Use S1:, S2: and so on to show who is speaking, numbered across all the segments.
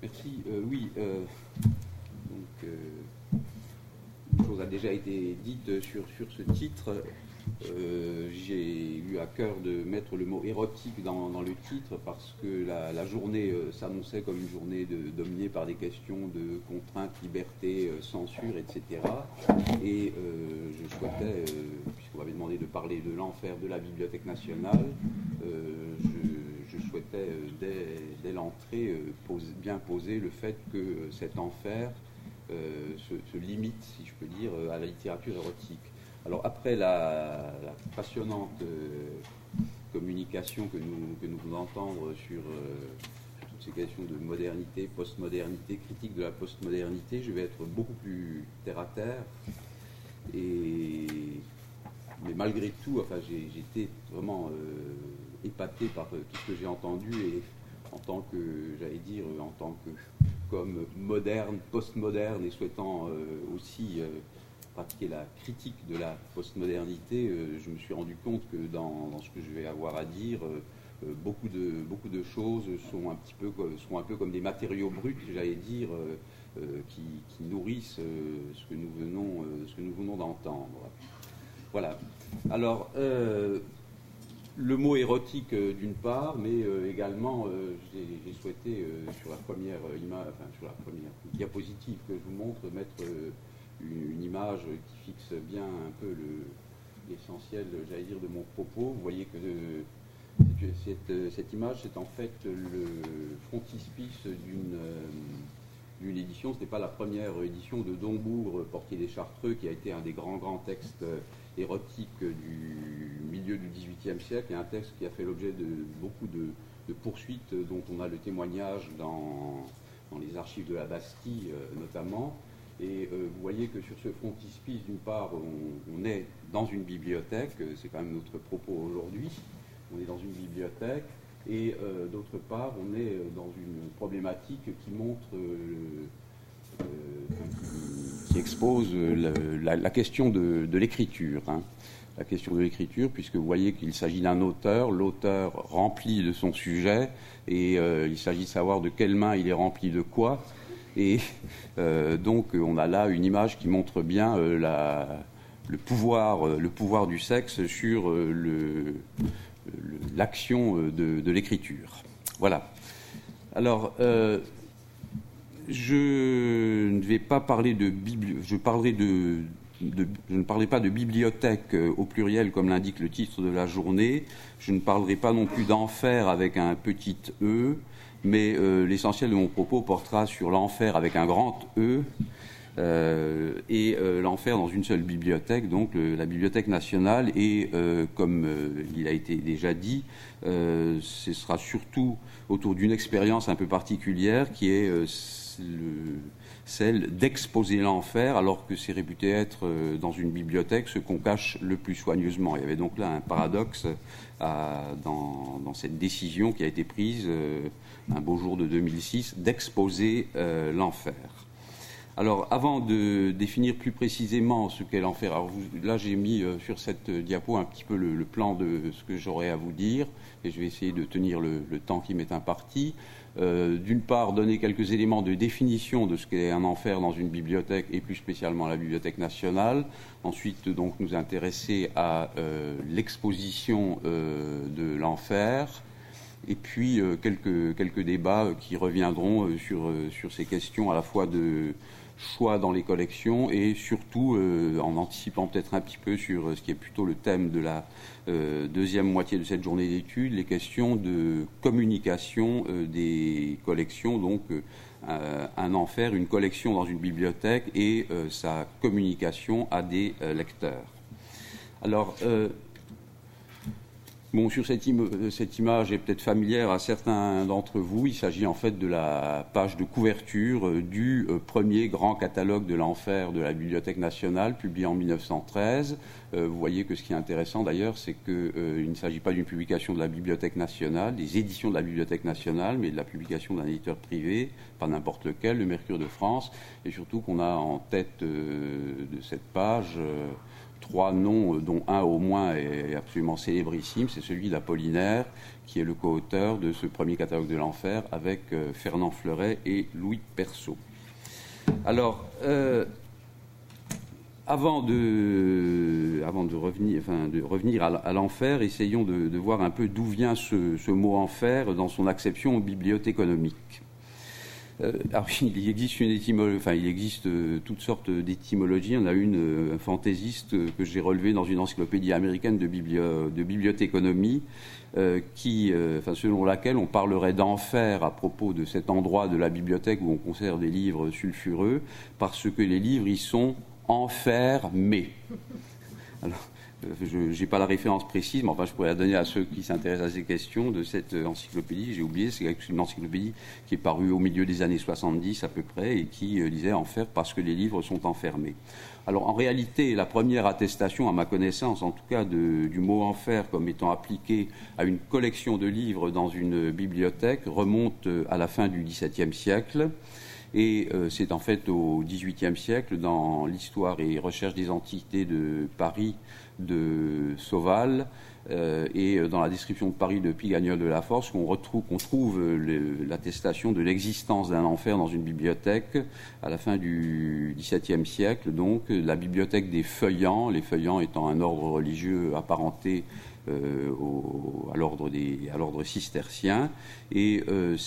S1: Merci. Oui, donc, une chose a déjà été dite sur ce titre. J'ai eu à cœur de mettre le mot érotique dans le titre parce que la journée s'annonçait comme une journée dominée par des questions de contraintes, liberté, censure, etc. Et je souhaitais, puisqu'on m'avait demandé de parler de l'enfer de la Bibliothèque nationale, je souhaitais dès l'entrée bien poser le fait que cet enfer se limite, si je peux dire, à la littérature érotique. Alors après la passionnante communication que nous venons d'entendre sur toutes ces questions de modernité, postmodernité, critique de la postmodernité, je vais être beaucoup plus terre à terre. Mais malgré tout, enfin, j'ai été vraiment épaté par tout ce que j'ai entendu et en tant que, j'allais dire, comme moderne, postmoderne et souhaitant aussi pratiquer la critique de la postmodernité, je me suis rendu compte que dans ce que je vais avoir à dire, beaucoup de choses sont un peu comme des matériaux bruts, j'allais dire, qui nourrissent ce que nous venons d'entendre. Voilà. Alors, le mot érotique d'une part, mais également, j'ai souhaité sur la première diapositive que je vous montre, mettre une image qui fixe bien un peu l'essentiel, j'allais dire, de mon propos. Vous voyez que cette image, c'est en fait le frontispice d'une édition. Ce n'était pas la première édition de Dombourg, Portier des Chartreux, qui a été un des grands textes érotiques du milieu du XVIIIe siècle, et un texte qui a fait l'objet de beaucoup de poursuites dont on a le témoignage dans les archives de la Bastille notamment. Et vous voyez que sur ce frontispice, d'une part, on est dans une bibliothèque, c'est quand même notre propos aujourd'hui, on est dans une bibliothèque, et d'autre part, on est dans une problématique qui montre, qui expose la question de l'écriture. Hein. La question de l'écriture, puisque vous voyez qu'il s'agit d'un auteur, l'auteur rempli de son sujet, et il s'agit de savoir de quelle main il est rempli de quoi. Et donc on a là une image qui montre bien le pouvoir du sexe sur l'action de l'écriture. Voilà. Alors, je ne vais pas parler je ne parlerai pas de bibliothèque au pluriel comme l'indique le titre de la journée. Je ne parlerai pas non plus d'enfer avec un petit E. Mais l'essentiel de mon propos portera sur l'enfer avec un grand E et l'enfer dans une seule bibliothèque, donc la Bibliothèque nationale. Et comme il a été déjà dit, ce sera surtout autour d'une expérience un peu particulière qui est celle d'exposer l'enfer alors que c'est réputé être dans une bibliothèque ce qu'on cache le plus soigneusement. Il y avait donc là un paradoxe dans cette décision qui a été prise un beau jour de 2006 d'exposer l'enfer. Alors avant de définir plus précisément ce qu'est l'enfer, alors là j'ai mis sur cette diapo un petit peu le plan de ce que j'aurais à vous dire et je vais essayer de tenir le temps qui m'est imparti. D'une part, donner quelques éléments de définition de ce qu'est un enfer dans une bibliothèque et plus spécialement la Bibliothèque nationale. Ensuite, donc, nous intéresser à l'exposition de l'enfer. Et puis, quelques débats qui reviendront sur ces questions à la fois de choix dans les collections et surtout en anticipant peut-être un petit peu sur ce qui est plutôt le thème de la deuxième moitié de cette journée d'études, les questions de communication des collections, donc un enfer, une collection dans une bibliothèque et sa communication à des lecteurs. Alors, bon, sur cette image est peut-être familière à certains d'entre vous. Il s'agit en fait de la page de couverture du premier grand catalogue de l'enfer de la Bibliothèque nationale, publié en 1913. Vous voyez que ce qui est intéressant d'ailleurs, c'est qu'il ne s'agit pas d'une publication de la Bibliothèque nationale, des éditions de la Bibliothèque nationale, mais de la publication d'un éditeur privé, pas n'importe lequel, le Mercure de France, et surtout qu'on a en tête de cette page 3 noms, dont un au moins est absolument célébrissime, c'est celui d'Apollinaire, qui est le co-auteur de ce premier catalogue de l'enfer avec Fernand Fleuret et Louis Persaud. Alors, avant de revenir à l'enfer, essayons de voir un peu d'où vient ce mot enfer dans son acception bibliothéconomique. Alors, il existe toutes sortes d'étymologies. On a un fantaisiste que j'ai relevé dans une encyclopédie américaine de bibliothéconomie, selon laquelle on parlerait d'enfer à propos de cet endroit de la bibliothèque où on conserve des livres sulfureux, parce que les livres y sont enfermés. Alors, je n'ai pas la référence précise, mais enfin, je pourrais la donner à ceux qui s'intéressent à ces questions de cette encyclopédie. J'ai oublié, c'est une encyclopédie qui est parue au milieu des années 70 à peu près et qui disait enfer parce que les livres sont enfermés. Alors, en réalité, la première attestation, à ma connaissance, en tout cas, du mot enfer comme étant appliqué à une collection de livres dans une bibliothèque remonte à la fin du XVIIe siècle. Et c'est en fait au XVIIIe siècle, dans l'histoire et recherche des antiquités de Paris de Sauval et dans la description de Paris de Pigagnol de la Force qu'on trouve l'attestation de l'existence d'un enfer dans une bibliothèque à la fin du XVIIe siècle. Donc la bibliothèque des Feuillants, les Feuillants étant un ordre religieux apparenté à l'ordre cistercien. Et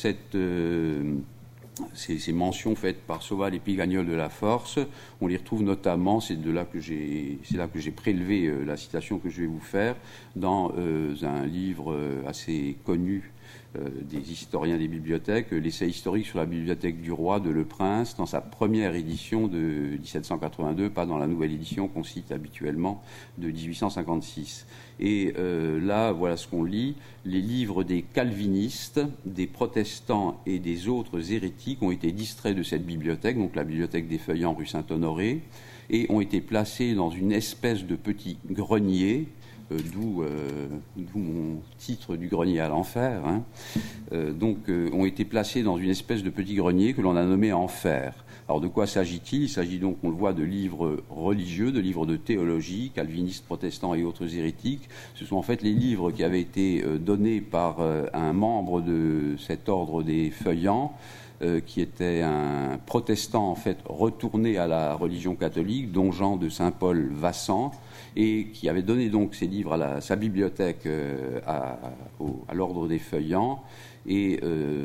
S1: ces mentions faites par Sauval et Pigagnol de la Force, on les retrouve notamment, c'est là que j'ai prélevé la citation que je vais vous faire, dans un livre assez connu des historiens des bibliothèques, l'essai historique sur la bibliothèque du roi de Le Prince, dans sa première édition de 1782, pas dans la nouvelle édition qu'on cite habituellement de 1856. Et là, voilà ce qu'on lit. Les livres des calvinistes, des protestants et des autres hérétiques ont été distraits de cette bibliothèque, donc la bibliothèque des Feuillants rue Saint-Honoré, et ont été placés dans une espèce de petit grenier, d'où mon titre du grenier à l'enfer, hein. Ont été placés dans une espèce de petit grenier que l'on a nommé enfer. Alors de quoi s'agit-il ? Il s'agit donc, on le voit, de livres religieux, de livres de théologie, calvinistes, protestants et autres hérétiques. Ce sont en fait les livres qui avaient été donnés par un membre de cet ordre des Feuillants, qui était un protestant en fait retourné à la religion catholique, don Jean de Saint-Paul Vassan, et qui avait donné donc ces livres à sa bibliothèque à l'ordre des Feuillants. Et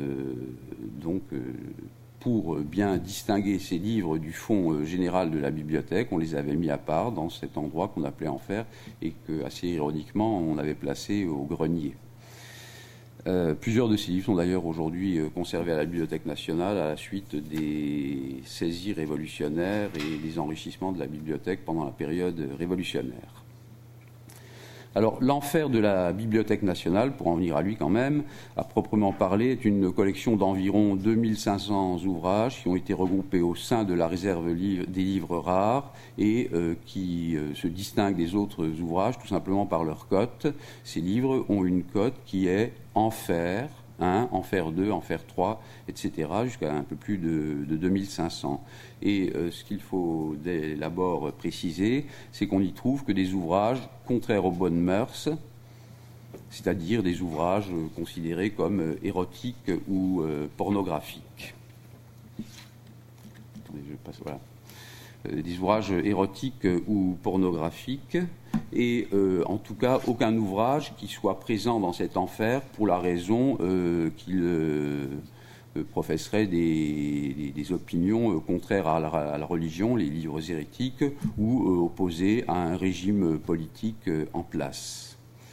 S1: pour bien distinguer ces livres du fond général de la bibliothèque, on les avait mis à part dans cet endroit qu'on appelait enfer et que, assez ironiquement, on avait placé au grenier. Plusieurs de ces livres sont d'ailleurs aujourd'hui conservés à la Bibliothèque nationale à la suite des saisies révolutionnaires et des enrichissements de la bibliothèque pendant la période révolutionnaire. Alors, l'enfer de la Bibliothèque nationale, pour en venir à lui quand même, à proprement parler, est une collection d'environ 2500 ouvrages qui ont été regroupés au sein de la réserve des livres rares et qui se distinguent des autres ouvrages tout simplement par leur cote. Ces livres ont une cote qui est enfer 1, enfer 2, enfer 3, etc., jusqu'à un peu plus de 2500. Et ce qu'il faut d'abord préciser, c'est qu'on n'y trouve que des ouvrages contraires aux bonnes mœurs, c'est-à-dire des ouvrages considérés comme érotiques ou pornographiques. Attendez, je passe, voilà. Des ouvrages érotiques ou pornographiques, et en tout cas aucun ouvrage qui soit présent dans cet enfer pour la raison qu'il professerait des opinions contraires à la religion, les livres hérétiques, ou opposés à un régime politique en place.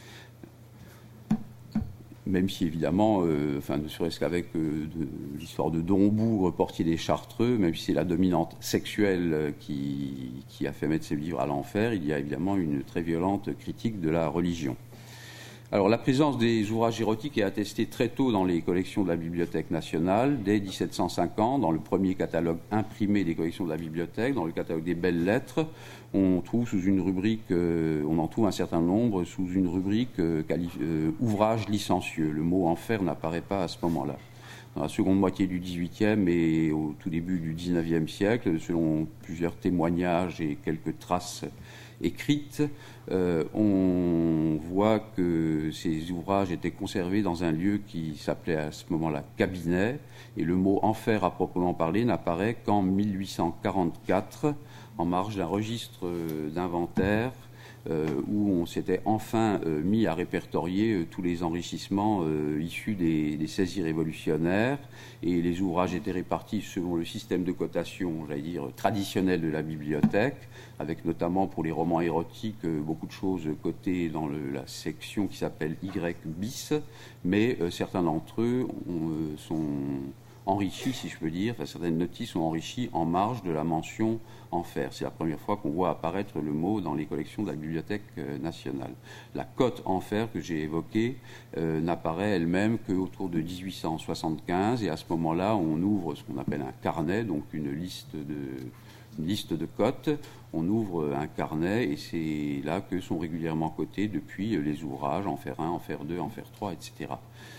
S1: Même si, évidemment, ne serait-ce qu'avec l'histoire de Dombourg, portier des Chartreux, même si c'est la dominante sexuelle qui a fait mettre ses livres à l'enfer, il y a évidemment une très violente critique de la religion. Alors, la présence des ouvrages érotiques est attestée très tôt dans les collections de la Bibliothèque nationale, dès 1750, dans le premier catalogue imprimé des collections de la Bibliothèque, dans le catalogue des belles lettres. On trouve sous une rubrique, on en trouve un certain nombre sous une rubrique ouvrages licencieux. Le mot enfer n'apparaît pas à ce moment-là. Dans la seconde moitié du XVIIIe et au tout début du XIXe siècle, selon plusieurs témoignages et quelques traces écrites, on voit que ces ouvrages étaient conservés dans un lieu qui s'appelait à ce moment-là cabinet, et le mot enfer à proprement parler n'apparaît qu'en 1844, en marge d'un registre d'inventaire où on s'était enfin mis à répertorier tous les enrichissements issus des saisies révolutionnaires, et les ouvrages étaient répartis selon le système de cotation, j'allais dire, traditionnel de la bibliothèque, avec notamment pour les romans érotiques beaucoup de choses cotées dans la section qui s'appelle Y bis, mais certains d'entre eux sont enrichis, si je peux dire, enfin, certaines notices sont enrichies en marge de la mention enfer. C'est la première fois qu'on voit apparaître le mot dans les collections de la Bibliothèque nationale. La cote enfer que j'ai évoquée n'apparaît elle-même qu'autour de 1875, et à ce moment-là, on ouvre ce qu'on appelle un carnet, donc une liste de cotes. On ouvre un carnet, et c'est là que sont régulièrement cotés depuis les ouvrages enfer 1, enfer 2, enfer 3, etc.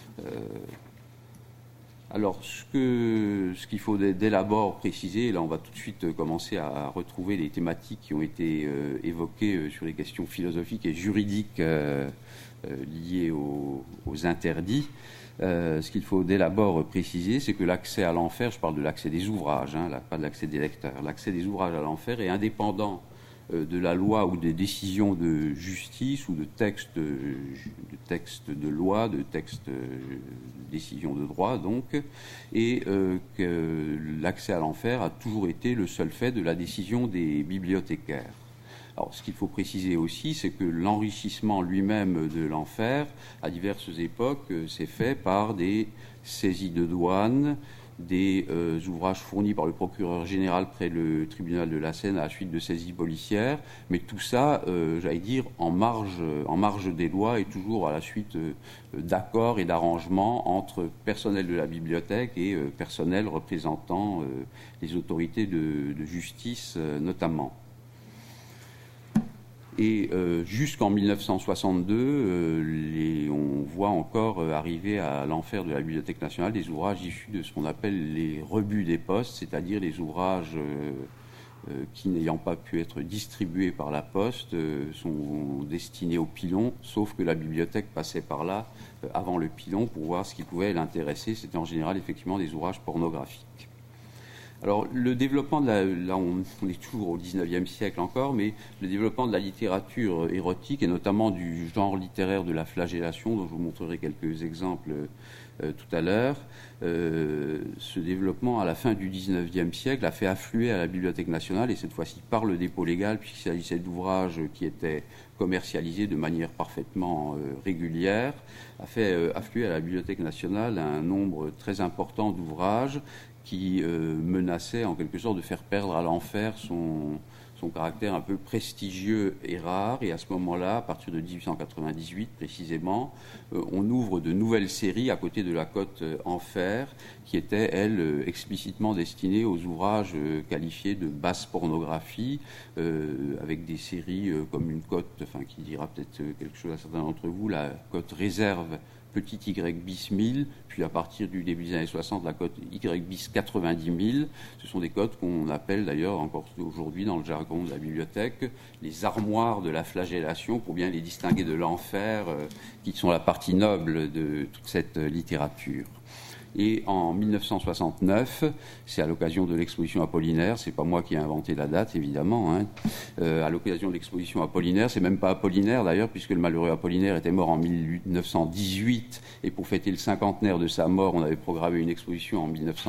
S1: Alors, ce qu'il faut dès l'abord préciser, et là on va tout de suite commencer à retrouver les thématiques qui ont été évoquées sur les questions philosophiques et juridiques liées aux interdits. Ce qu'il faut dès l'abord préciser, c'est que l'accès à l'enfer, je parle de l'accès des ouvrages, pas de l'accès des lecteurs, l'accès des ouvrages à l'enfer est indépendant de la loi ou des décisions de justice ou de textes de loi, de textes de décisions de droit, donc, et que l'accès à l'enfer a toujours été le seul fait de la décision des bibliothécaires. Alors, ce qu'il faut préciser aussi, c'est que l'enrichissement lui-même de l'enfer, à diverses époques, s'est fait par des saisies de douane, des ouvrages fournis par le procureur général près le tribunal de la Seine à la suite de saisies policières, mais tout ça, j'allais dire, en marge des lois et toujours à la suite d'accords et d'arrangements entre personnel de la bibliothèque et personnel représentant les autorités de justice notamment. Et jusqu'en 1962, on voit encore arriver à l'enfer de la Bibliothèque nationale des ouvrages issus de ce qu'on appelle les rebuts des postes, c'est-à-dire les ouvrages qui, n'ayant pas pu être distribués par la poste, sont destinés au pilon, sauf que la bibliothèque passait par là avant le pilon pour voir ce qui pouvait l'intéresser. C'était en général effectivement des ouvrages pornographiques. Alors, le développement là, on est toujours au XIXe siècle encore, mais le développement de la littérature érotique, et notamment du genre littéraire de la flagellation, dont je vous montrerai quelques exemples tout à l'heure, ce développement à la fin du XIXe siècle a fait affluer à la Bibliothèque nationale, et cette fois-ci par le dépôt légal, puisqu'il s'agissait d'ouvrages qui étaient commercialisés de manière parfaitement régulière, a fait affluer à la Bibliothèque nationale un nombre très important d'ouvrages qui menaçait en quelque sorte de faire perdre à l'enfer son caractère un peu prestigieux et rare. Et à ce moment-là, à partir de 1898 précisément, on ouvre de nouvelles séries à côté de la cote enfer, qui était, elle, explicitement destinée aux ouvrages qualifiés de basse pornographie, avec des séries comme une cote, qui dira peut-être quelque chose à certains d'entre vous, la cote réserve petit Y bis 1000, puis à partir du début des années 60, la cote Y bis 90 000. Ce sont des cotes qu'on appelle d'ailleurs encore aujourd'hui dans le jargon de la bibliothèque les armoires de la flagellation, pour bien les distinguer de l'enfer, qui sont la partie noble de toute cette littérature. Et en 1969, c'est à l'occasion de l'exposition Apollinaire, c'est pas moi qui ai inventé la date évidemment, à l'occasion de l'exposition Apollinaire, c'est même pas Apollinaire d'ailleurs, puisque le malheureux Apollinaire était mort en 1918, et pour fêter le cinquantenaire de sa mort, on avait programmé une exposition en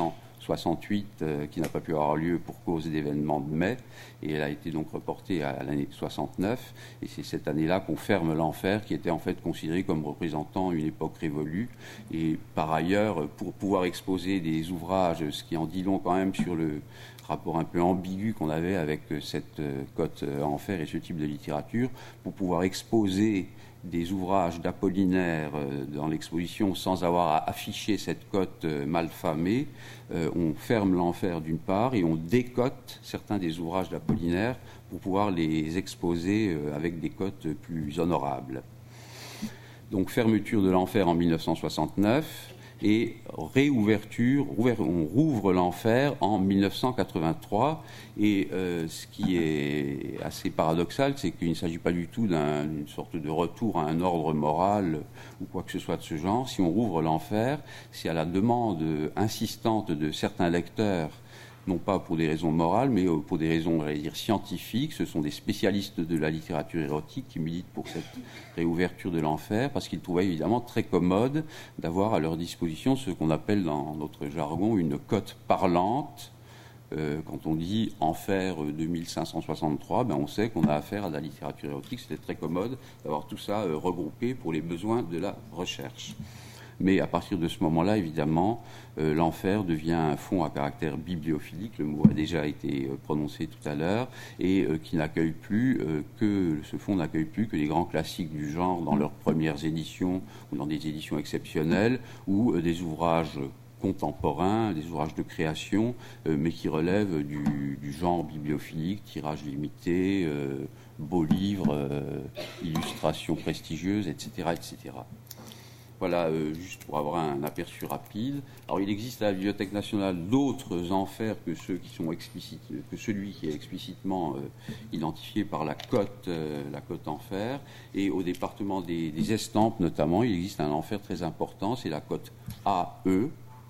S1: 1968 qui n'a pas pu avoir lieu pour cause d'événements de mai, et elle a été donc reportée à l'année 69, et c'est cette année-là qu'on ferme l'enfer, qui était en fait considéré comme représentant une époque révolue. Et par ailleurs, pour pouvoir exposer des ouvrages, ce qui en dit long quand même sur le rapport un peu ambigu qu'on avait avec cette cote enfer et ce type de littérature, pour pouvoir exposer des ouvrages d'Apollinaire dans l'exposition sans avoir à afficher cette cote mal famée, on ferme l'enfer d'une part et on décote certains des ouvrages d'Apollinaire pour pouvoir les exposer avec des cotes plus honorables. Donc fermeture de l'enfer en 1969, et on rouvre l'enfer en 1983. Et ce qui est assez paradoxal, c'est qu'il ne s'agit pas du tout d'une sorte de retour à un ordre moral ou quoi que ce soit de ce genre. Si on rouvre l'enfer, c'est à la demande insistante de certains lecteurs, non pas pour des raisons morales, mais pour des raisons, on va dire, scientifiques. Ce sont des spécialistes de la littérature érotique qui militent pour cette réouverture de l'enfer, parce qu'ils trouvaient évidemment très commode d'avoir à leur disposition ce qu'on appelle dans notre jargon une cote parlante. Quand on dit enfer 2563, on sait qu'on a affaire à de la littérature érotique. C'était très commode d'avoir tout ça regroupé pour les besoins de la recherche. Mais à partir de ce moment-là, évidemment, l'enfer devient un fonds à caractère bibliophilique, le mot a déjà été prononcé tout à l'heure, et qui n'accueille plus ce fonds n'accueille plus que les grands classiques du genre dans leurs premières éditions ou dans des éditions exceptionnelles, ou des ouvrages contemporains, des ouvrages de création, mais qui relèvent du genre bibliophilique, tirage limité, beaux livres, illustrations prestigieuses, etc., etc. Voilà, juste pour avoir un aperçu rapide. Alors, il existe à la Bibliothèque nationale d'autres enfers que celui qui est explicitement identifié par la cote enfer. Et au département des estampes, notamment, il existe un enfer très important, c'est la cote AE,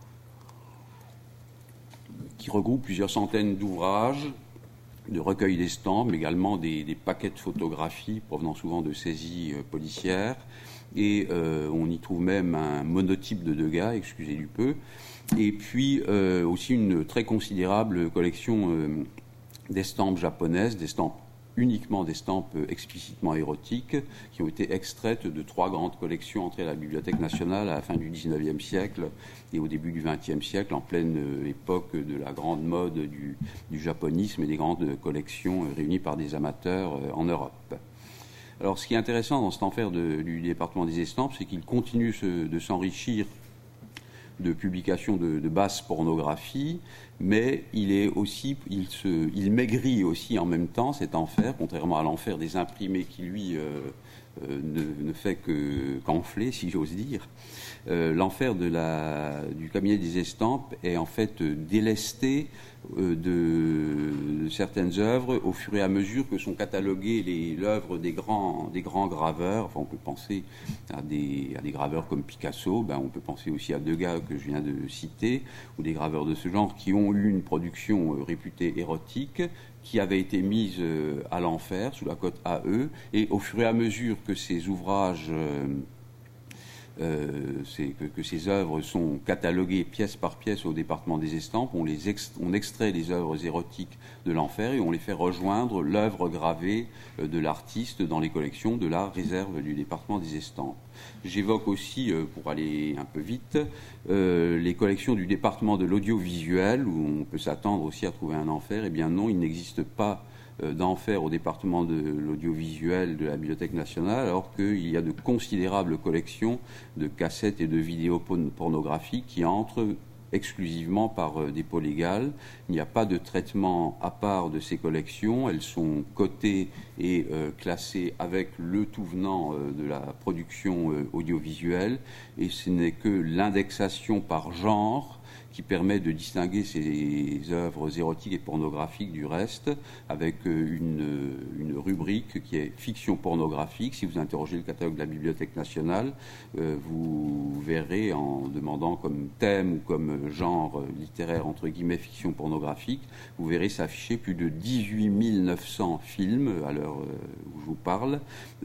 S1: qui regroupe plusieurs centaines d'ouvrages, de recueils d'estampes, mais également des paquets de photographies provenant souvent de saisies policières. Et on y trouve même un monotype de Degas, excusez du peu, et puis aussi une très considérable collection d'estampes japonaises, uniquement d'estampes explicitement érotiques, qui ont été extraites de 3 grandes collections entrées à la Bibliothèque nationale à la fin du XIXe siècle et au début du XXe siècle, en pleine époque de la grande mode du japonisme et des grandes collections réunies par des amateurs en Europe. Alors, ce qui est intéressant dans cet enfer du département des estampes, c'est qu'il continue de s'enrichir de publications de basse pornographie, mais il maigrit aussi en même temps, cet enfer, contrairement à l'enfer des imprimés qui, lui, ne fait qu'enfler, si j'ose dire. L'enfer du cabinet des estampes est en fait délesté de certaines œuvres au fur et à mesure que sont cataloguées l'œuvre des grands graveurs. Enfin, on peut penser à des graveurs comme Picasso, on peut penser aussi à Degas que je viens de citer, ou des graveurs de ce genre qui ont eu une production réputée érotique, qui avait été mise à l'enfer sous la cote AE, et au fur et à mesure que ces ouvrages que ces œuvres sont cataloguées pièce par pièce au département des estampes, on extrait les œuvres érotiques de l'enfer et on les fait rejoindre l'œuvre gravée de l'artiste dans les collections de la réserve du département des estampes. J'évoque aussi, pour aller un peu vite, les collections du département de l'audiovisuel, où on peut s'attendre aussi à trouver un enfer. Eh bien non, il n'existe pas d'enfer au département de l'audiovisuel de la Bibliothèque nationale, alors qu'il y a de considérables collections de cassettes et de vidéos pornographiques qui entrent exclusivement par dépôt légal. Il n'y a pas de traitement à part de ces collections. Elles sont cotées et classées avec le tout venant de la production audiovisuelle, et ce n'est que l'indexation par genre qui permet de distinguer ces œuvres érotiques et pornographiques du reste, avec une rubrique qui est fiction pornographique. Si vous interrogez le catalogue de la Bibliothèque nationale, vous verrez, en demandant comme thème ou comme genre littéraire, entre guillemets, fiction pornographique, vous verrez s'afficher plus de 18 900 films, à l'heure où je vous parle,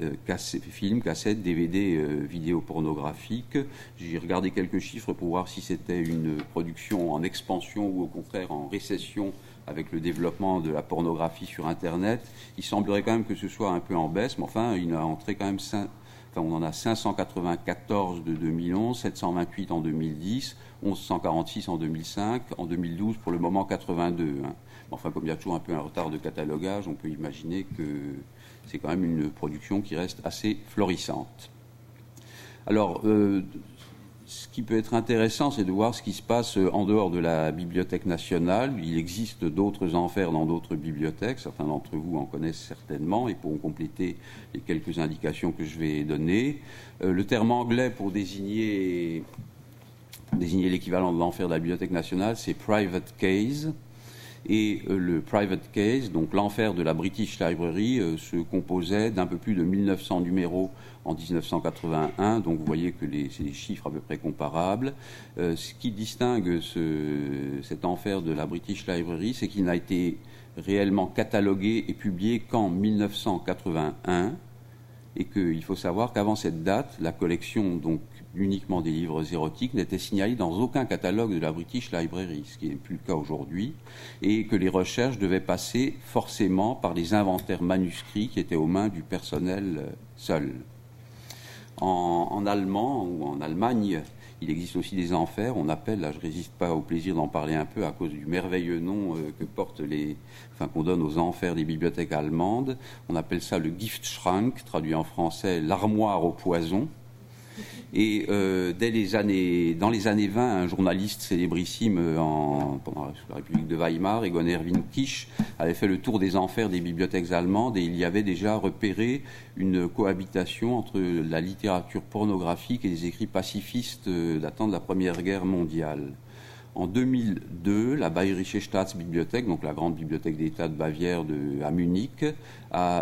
S1: films, cassettes, DVD, vidéos pornographiques. J'ai regardé quelques chiffres pour voir si c'était une production en expansion ou au contraire en récession avec le développement de la pornographie sur Internet. Il semblerait quand même que ce soit un peu en baisse, mais enfin, il a entré quand même on en a 594 de 2011, 728 en 2010, 1146 en 2005, en 2012 pour le moment 82. Enfin, comme il y a toujours un peu un retard de catalogage, on peut imaginer que c'est quand même une production qui reste assez florissante. Alors, ce qui peut être intéressant, c'est de voir ce qui se passe en dehors de la Bibliothèque nationale. Il existe d'autres enfers dans d'autres bibliothèques. Certains d'entre vous en connaissent certainement et pourront compléter les quelques indications que je vais donner. Le terme anglais pour désigner désigner l'équivalent de l'enfer de la Bibliothèque nationale, c'est Private Case. Et le Private Case, donc l'enfer de la British Library, se composait d'un peu plus de 1900 numéros en 1981, donc vous voyez que c'est des chiffres à peu près comparables. Ce qui distingue cet enfer de la British Library, c'est qu'il n'a été réellement catalogué et publié qu'en 1981, et qu'il faut savoir qu'avant cette date, la collection donc uniquement des livres érotiques n'était signalée dans aucun catalogue de la British Library, ce qui n'est plus le cas aujourd'hui, et que les recherches devaient passer forcément par les inventaires manuscrits qui étaient aux mains du personnel seul. En allemand ou en Allemagne, il existe aussi des enfers. On appelle, là je ne résiste pas au plaisir d'en parler un peu à cause du merveilleux nom que portent qu'on donne aux enfers des bibliothèques allemandes. On appelle ça le Giftschrank, traduit en français l'armoire au poison. Et dans les années 20, un journaliste célébrissime pendant la République de Weimar, Egon Erwin Kisch, avait fait le tour des enfers des bibliothèques allemandes et il y avait déjà repéré une cohabitation entre la littérature pornographique et les écrits pacifistes datant de la Première Guerre mondiale. En 2002, la Bayerische Staatsbibliothek, donc la grande bibliothèque d'État de Bavière à Munich, a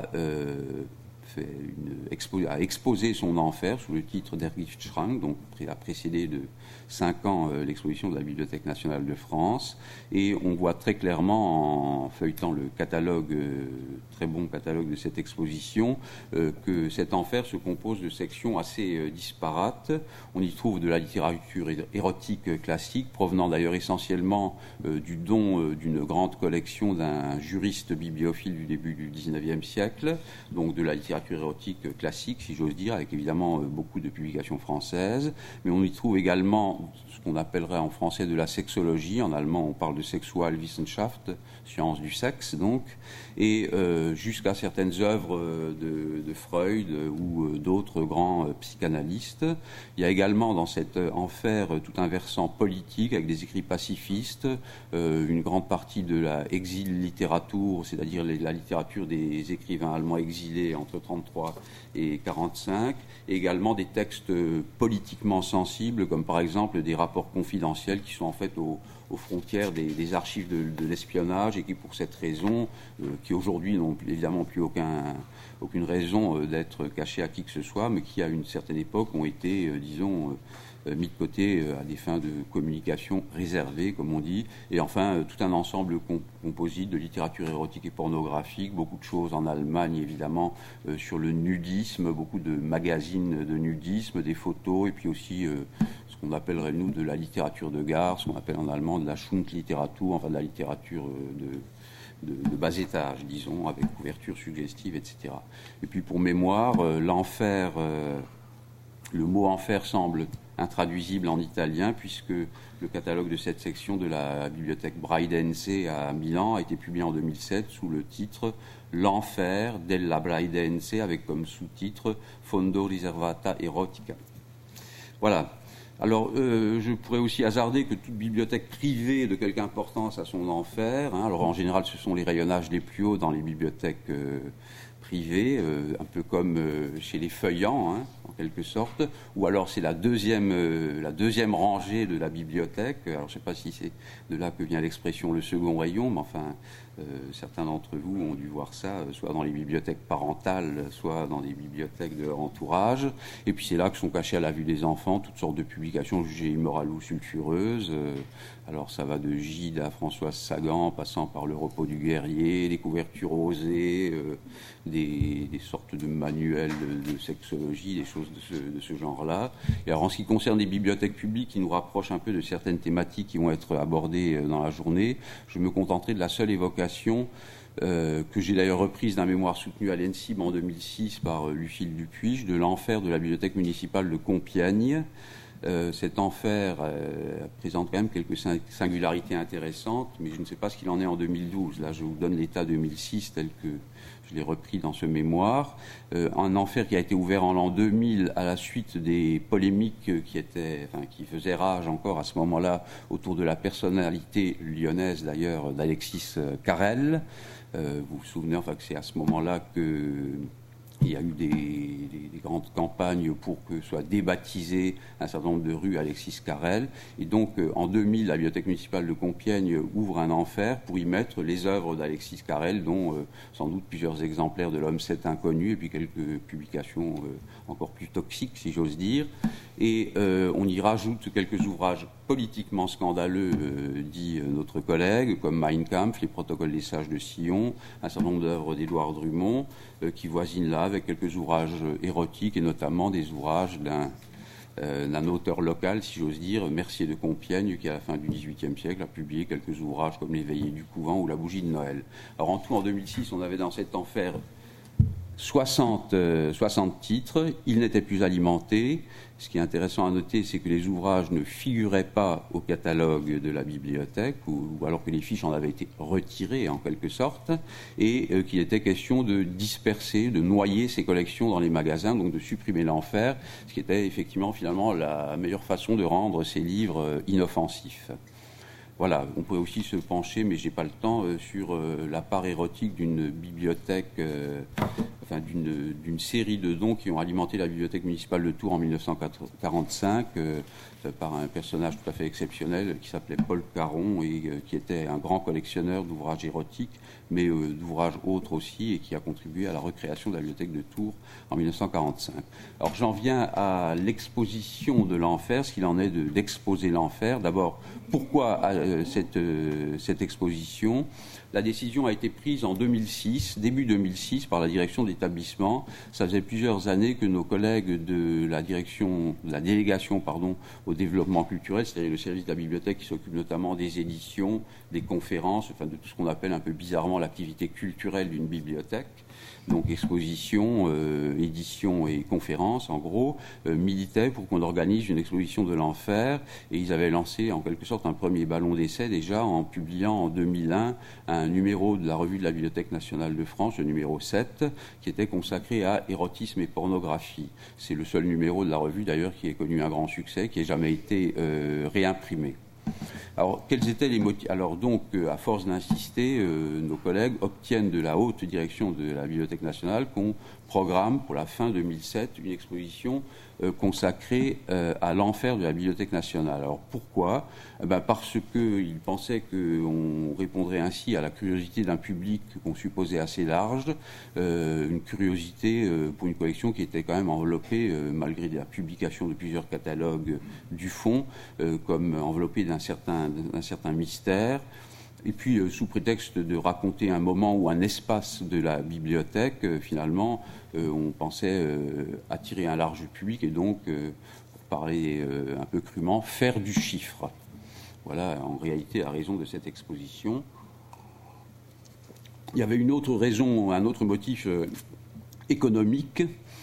S1: exposé son enfer sous le titre Der Giftschrank, donc a précédé de 5 ans l'exposition de la Bibliothèque nationale de France, et on voit très clairement en feuilletant le catalogue, très bon catalogue de cette exposition, que cet enfer se compose de sections assez disparates. On y trouve de la littérature érotique classique, provenant d'ailleurs essentiellement du don d'une grande collection d'un juriste bibliophile du début du XIXe siècle, donc de la littérature érotique classique, si j'ose dire, avec évidemment beaucoup de publications françaises, mais on y trouve également ce qu'on appellerait en français de la sexologie, en allemand on parle de Sexualwissenschaft, science du sexe donc, et jusqu'à certaines œuvres de Freud ou d'autres grands psychanalystes. Il y a également dans cet enfer tout un versant politique avec des écrits pacifistes, une grande partie de la exil-littérature, c'est-à-dire la littérature des écrivains allemands exilés entre 1933 et 1945, et également des textes politiquement sensibles, comme par exemple des rapports confidentiels qui sont en fait aux frontières des archives de l'espionnage et qui, pour cette raison, qui aujourd'hui n'ont évidemment plus aucune raison d'être cachés à qui que ce soit, mais qui, à une certaine époque, ont été, disons, mis de côté à des fins de communication réservées, comme on dit, et enfin tout un ensemble composite de littérature érotique et pornographique, beaucoup de choses en Allemagne évidemment sur le nudisme, beaucoup de magazines de nudisme, des photos, et puis aussi ce qu'on appellerait nous de la littérature de gare, ce qu'on appelle en allemand de la Schundliteratur, enfin de la littérature de bas étage, disons, avec couverture suggestive, etc. Et puis pour mémoire, l'enfer, le mot enfer semble intraduisible en italien, puisque le catalogue de cette section de la bibliothèque Braidense à Milan a été publié en 2007 sous le titre L'enfer della Braidense, avec comme sous-titre Fondo Riservata Erotica. Voilà. Alors, je pourrais aussi hasarder que toute bibliothèque privée de quelque importance a son enfer. Alors, en général, ce sont les rayonnages les plus hauts dans les bibliothèques privées, un peu comme chez les feuillants, en quelque sorte. Ou alors, c'est la deuxième rangée de la bibliothèque. Alors, je ne sais pas si c'est de là que vient l'expression le second rayon, mais enfin, certains d'entre vous ont dû voir ça, soit dans les bibliothèques parentales, soit dans les bibliothèques de leur entourage. Et puis c'est là que sont cachées à la vue des enfants toutes sortes de publications jugées immorales ou sulfureuses. Alors ça va de Gide à Françoise Sagan, passant par Le repos du guerrier, des couvertures osées, des sortes de manuels de sexologie, des choses de ce genre-là. Et alors en ce qui concerne les bibliothèques publiques, qui nous rapprochent un peu de certaines thématiques qui vont être abordées dans la journée, je me contenterai de la seule évocation que j'ai d'ailleurs reprise d'un mémoire soutenu à l'ENSIB en 2006 par Lucille Dupuige, de l'enfer de la bibliothèque municipale de Compiègne. Cet enfer présente quand même quelques singularités intéressantes, mais je ne sais pas ce qu'il en est en 2012. Là, je vous donne l'état 2006 tel que je l'ai repris dans ce mémoire. Un enfer qui a été ouvert en l'an 2000 à la suite des polémiques qui faisaient rage encore à ce moment-là autour de la personnalité lyonnaise d'ailleurs d'Alexis Carrel. Vous vous souvenez que c'est à ce moment-là que Il y a eu des grandes campagnes pour que soit débaptisé un certain nombre de rues Alexis Carrel. Et donc, en 2000, la Bibliothèque municipale de Compiègne ouvre un enfer pour y mettre les œuvres d'Alexis Carrel, dont sans doute plusieurs exemplaires de L'Homme c'est inconnu, et puis quelques publications encore plus toxiques, si j'ose dire. Et on y rajoute quelques ouvrages politiquement scandaleux, dit notre collègue, comme Mein Kampf, les protocoles des sages de Sion, un certain nombre d'œuvres d'Édouard Drummond, qui voisinent là, avec quelques ouvrages érotiques, et notamment des ouvrages d'un auteur local, si j'ose dire, Mercier de Compiègne, qui à la fin du XVIIIe siècle a publié quelques ouvrages comme Les Veillées du Couvent ou La Bougie de Noël. Alors en tout, en 2006, on avait dans cet enfer 60 titres, ils n'étaient plus alimentés. Ce qui est intéressant à noter, c'est que les ouvrages ne figuraient pas au catalogue de la bibliothèque, ou alors que les fiches en avaient été retirées en quelque sorte, et qu'il était question de disperser, de noyer ces collections dans les magasins, donc de supprimer l'enfer, ce qui était effectivement finalement la meilleure façon de rendre ces livres inoffensifs. Voilà, on pourrait aussi se pencher, mais j'ai pas le temps, sur la part érotique d'une bibliothèque, d'une série de dons qui ont alimenté la bibliothèque municipale de Tours en 1945 par un personnage tout à fait exceptionnel qui s'appelait Paul Caron et qui était un grand collectionneur d'ouvrages érotiques, mais d'ouvrages autres aussi, et qui a contribué à la recréation de la bibliothèque de Tours en 1945. Alors j'en viens à l'exposition de l'enfer, ce qu'il en est d'exposer l'enfer. D'abord, pourquoi cette exposition ? La décision a été prise en 2006, début 2006, par la direction de l'établissement. Ça faisait plusieurs années que nos collègues de la délégation au développement culturel, c'est-à-dire le service de la bibliothèque qui s'occupe notamment des éditions, des conférences, enfin de tout ce qu'on appelle un peu bizarrement l'activité culturelle d'une bibliothèque, donc exposition, édition et conférences en gros, militaient pour qu'on organise une exposition de l'enfer, et ils avaient lancé en quelque sorte un premier ballon d'essai déjà en publiant en 2001 un numéro de la revue de la Bibliothèque nationale de France, le numéro 7, qui était consacré à érotisme et pornographie. C'est le seul numéro de la revue d'ailleurs qui ait connu un grand succès, qui n'ait jamais été réimprimé. Alors, quels étaient les motifs ? Alors donc, à force d'insister, nos collègues obtiennent de la haute direction de la Bibliothèque nationale qu'on programme pour la fin 2007 une exposition consacrée à l'enfer de la Bibliothèque nationale. Alors pourquoi ? Parce qu'ils pensaient qu'on répondrait ainsi à la curiosité d'un public qu'on supposait assez large, une curiosité pour une collection qui était quand même enveloppée, malgré la publication de plusieurs catalogues du fond, comme enveloppée d'un certain mystère. Et puis, sous prétexte de raconter un moment ou un espace de la bibliothèque, finalement, on pensait attirer un large public et donc, pour parler un peu crûment, faire du chiffre. Voilà, en réalité, la raison de cette exposition. Il y avait une autre raison, un autre motif économique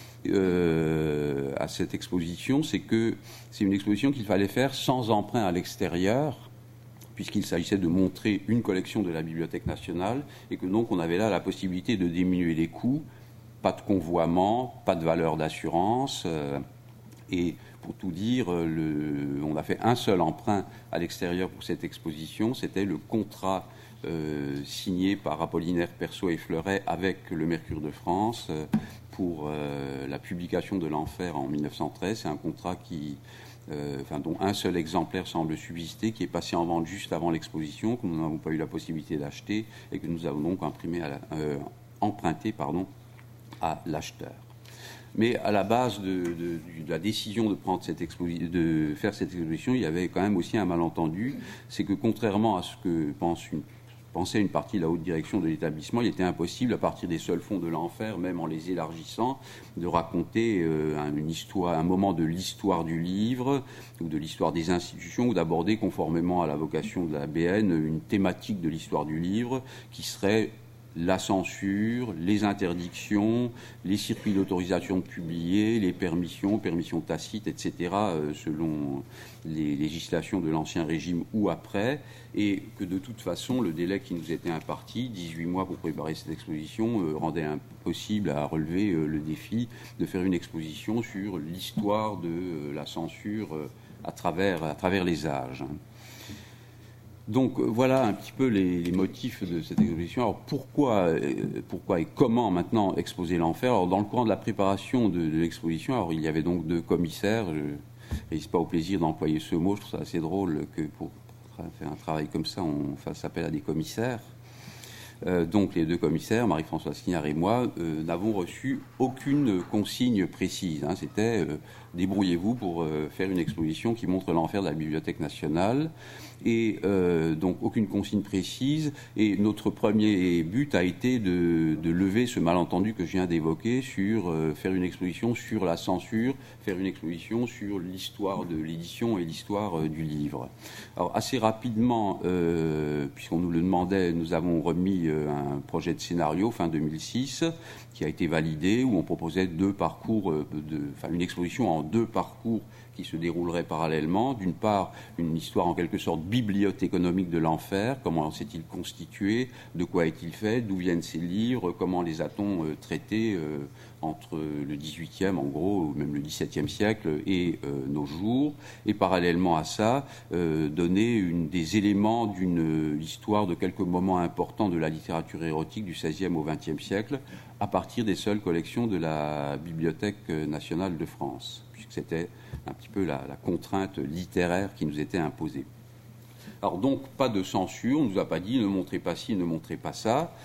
S1: à cette exposition, c'est que c'est une exposition qu'il fallait faire sans emprunt à l'extérieur, puisqu'il s'agissait de montrer une collection de la Bibliothèque nationale, et que donc on avait là la possibilité de diminuer les coûts, pas de convoiement, pas de valeur d'assurance, et pour tout dire, on a fait un seul emprunt à l'extérieur pour cette exposition, c'était le contrat signé par Apollinaire Persaud et Fleuret avec le Mercure de France pour la publication de l'enfer en 1913. C'est un contrat dont un seul exemplaire semble subsister, qui est passé en vente juste avant l'exposition, que nous n'avons pas eu la possibilité d'acheter et que nous avons donc emprunté à l'acheteur. Mais à la base de la décision de faire cette exposition, il y avait quand même aussi un malentendu, c'est que contrairement à ce que pensait une partie de la haute direction de l'établissement, il était impossible, à partir des seuls fonds de l'enfer, même en les élargissant, de raconter un moment de l'histoire du livre ou de l'histoire des institutions, ou d'aborder, conformément à la vocation de la BN, une thématique de l'histoire du livre qui serait la censure, les interdictions, les circuits d'autorisation de publier, les permissions tacites, etc., selon les législations de l'Ancien Régime ou après, et que de toute façon, le délai qui nous était imparti, 18 mois pour préparer cette exposition, rendait impossible à relever le défi de faire une exposition sur l'histoire de la censure à travers les âges. Donc voilà un petit peu les motifs de cette exposition. Alors pourquoi et comment maintenant exposer l'enfer? Alors dans le courant de la préparation de l'exposition, alors il y avait donc 2 commissaires. Je n'hésite pas au plaisir d'employer ce mot. Je trouve ça assez drôle que pour faire un travail comme ça, on fasse appel à des commissaires. Donc les 2 commissaires, Marie-Françoise Quignard et moi, n'avons reçu aucune consigne précise. C'était débrouillez-vous pour faire une exposition qui montre l'enfer de la Bibliothèque nationale. Et donc aucune consigne précise. Et notre premier but a été de lever ce malentendu que je viens d'évoquer sur faire une exposition sur la censure, faire une exposition sur l'histoire de l'édition et l'histoire du livre. Alors assez rapidement, puisqu'on nous le demandait, nous avons remis un projet de scénario fin 2006 qui a été validé, où on proposait 2 parcours, une exposition en 2 parcours qui se déroulerait parallèlement. D'une part, une histoire en quelque sorte bibliothéconomique de l'enfer. Comment s'est-il constitué? De quoi est-il fait? D'où viennent ces livres? Comment les a-t-on traités entre le XVIIIe, en gros, ou même le XVIIe siècle et nos jours? Et parallèlement à ça, donner des éléments d'une histoire de quelques moments importants de la littérature érotique du XVIe au XXe siècle à partir des seules collections de la Bibliothèque nationale de France, puisque c'était un petit peu la contrainte littéraire qui nous était imposée. Alors donc, pas de censure, on ne nous a pas dit ne montrez pas ci, ne montrez pas ça,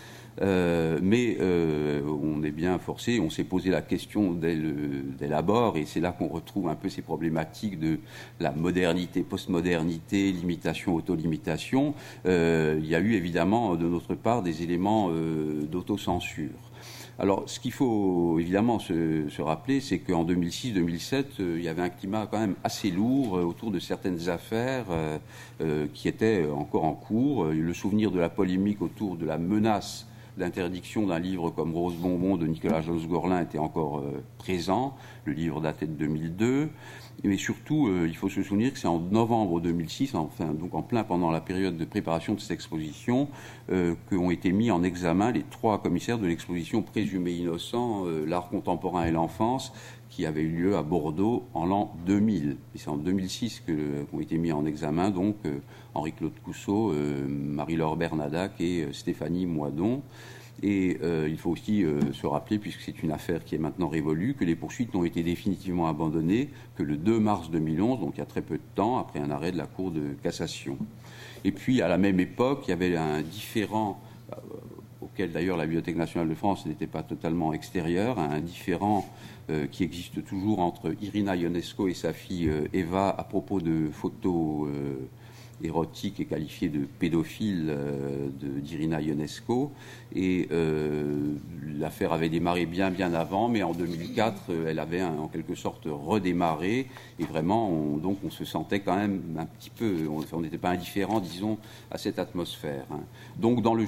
S1: mais on est bien forcé, on s'est posé la question dès l'abord, et c'est là qu'on retrouve un peu ces problématiques de la modernité, postmodernité, limitation, autolimitation. Il y a eu évidemment de notre part des éléments d'autocensure. Alors, ce qu'il faut évidemment se rappeler, c'est qu'en 2006-2007, il y avait un climat quand même assez lourd autour de certaines affaires qui étaient encore en cours. Le souvenir de la polémique autour de la menace d'interdiction d'un livre comme Rose Bonbon de Nicolas Josse-Gorlin était encore présent. Le livre datait de 2002. Mais surtout, il faut se souvenir que c'est en novembre 2006, donc en plein pendant la période de préparation de cette exposition, qu'ont été mis en examen les 3 commissaires de l'exposition Présumés innocents, l'art contemporain et l'enfance, qui avait eu lieu à Bordeaux en l'an 2000. Et c'est en 2006 qu'ont été mis en examen donc Henri-Claude Cousseau, Marie-Laure Bernadac et Stéphanie Moidon. Et il faut aussi se rappeler, puisque c'est une affaire qui est maintenant révolue, que les poursuites n'ont été définitivement abandonnées que le 2 mars 2011, donc il y a très peu de temps, après un arrêt de la Cour de cassation. Et puis, à la même époque, il y avait un différend, auquel d'ailleurs la Bibliothèque nationale de France n'était pas totalement extérieure, un différend qui existe toujours entre Irina Ionesco et sa fille Eva à propos de photos érotique et qualifiée de pédophile d'Irina Ionesco. Et l'affaire avait démarré bien avant, mais en 2004, elle avait en quelque sorte redémarré. Et vraiment, on se sentait quand même un petit peu, on n'était pas indifférent, disons, à cette atmosphère. Donc dans le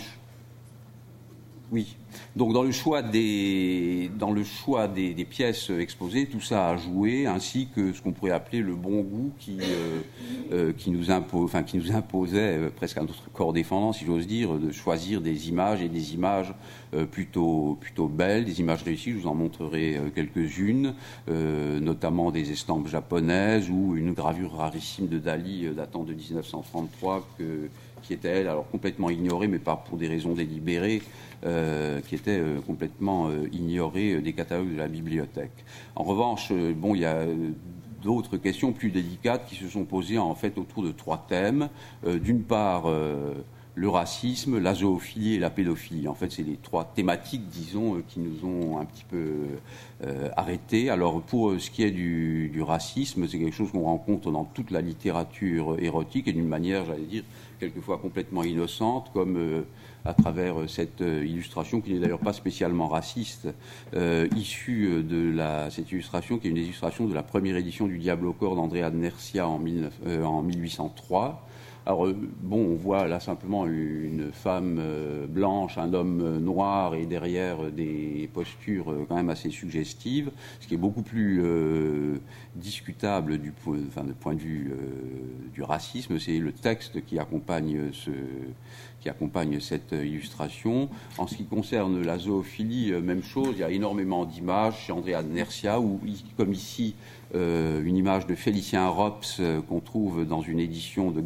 S1: choix des pièces exposées, tout ça a joué, ainsi que ce qu'on pourrait appeler le bon goût qui nous imposait presque à notre corps défendant, si j'ose dire, de choisir des images, et des images plutôt belles, des images réussies. Je vous en montrerai quelques-unes, notamment des estampes japonaises ou une gravure rarissime de Dali datant de 1933 qui était, elle, alors complètement ignorée, mais pas pour des raisons délibérées, qui était complètement ignorée des catalogues de la bibliothèque. En revanche, il y a d'autres questions plus délicates qui se sont posées en fait autour de 3 thèmes. D'une part, le racisme, la zoophilie et la pédophilie. En fait, c'est les 3 thématiques, disons, qui nous ont un petit peu arrêtés. Alors, pour ce qui est du racisme, c'est quelque chose qu'on rencontre dans toute la littérature érotique et d'une manière, j'allais dire, quelquefois complètement innocente, comme à travers cette illustration, qui n'est d'ailleurs pas spécialement raciste, issue de cette illustration, qui est une illustration de la première édition du Diable au corps d'Andrea Nercia en 1803. Alors, on voit là simplement une femme blanche, un homme noir, et derrière des postures quand même assez suggestives. Ce qui est beaucoup plus discutable du point de vue du racisme, c'est le texte qui accompagne cette illustration. En ce qui concerne la zoophilie, même chose, il y a énormément d'images chez Andrea Nercia, où, comme ici, une image de Félicien Rops qu'on trouve dans une édition de Gamiani